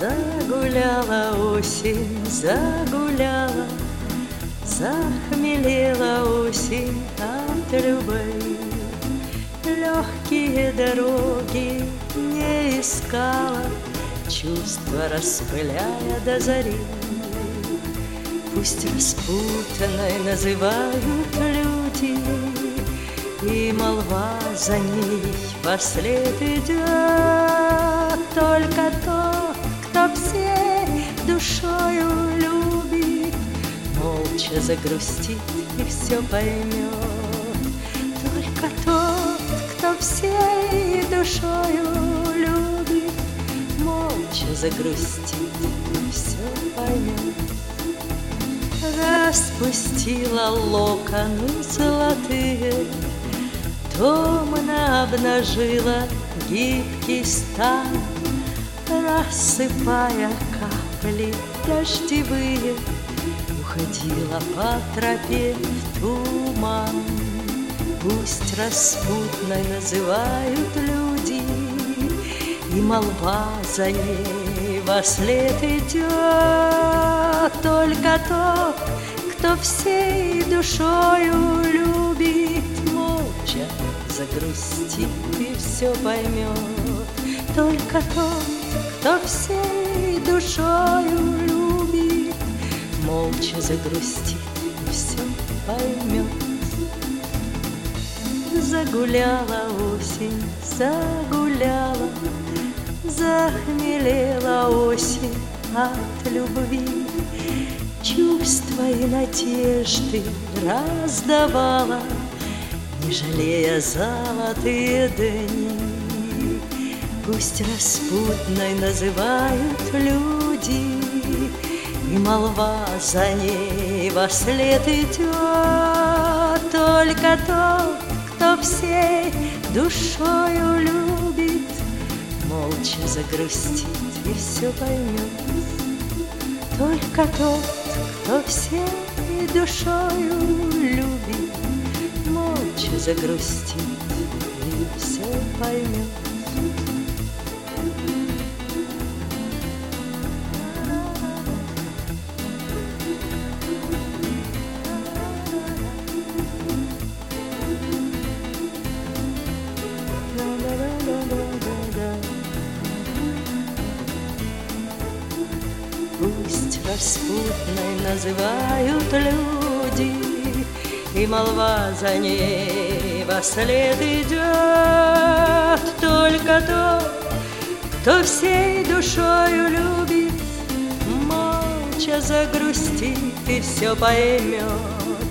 Загуляла осень, загуляла, захмелела осень от любви. Легкие дороги не искала, чувства распыляя до зари. Пусть распутанной называют люди, и молва за ней вслед идет. Только тот, кто всей душою любит, молча загрустит и все поймет. Только тот, кто всей душою любит, молча загрустит и все поймет. Распустила локоны золотые, томно обнажила гибкий стан, рассыпая капли дождевые, уходила по тропе в туман. Пусть распутной называют люди, и молва за ней вослед идет. Только тот, кто всей душою любит, молча загрустит и все поймет. Только тот, кто всей душою любит, молча загрустит и все поймет. Загуляла осень, загуляла, захмелела осень от любви. Чувства и надежды раздавала, не жалея золотые дни. Пусть распутной называют люди, и молва за ней вослед идет. Только тот, кто всей душою любит, молча загрустит и все поймет. Только тот, кто всей душою любит, молча загрустит и все поймет. Пусть распутной называют люди, и молва за ней вослед идет. Только тот, кто всей душою любит, молча загрустит и все поймет.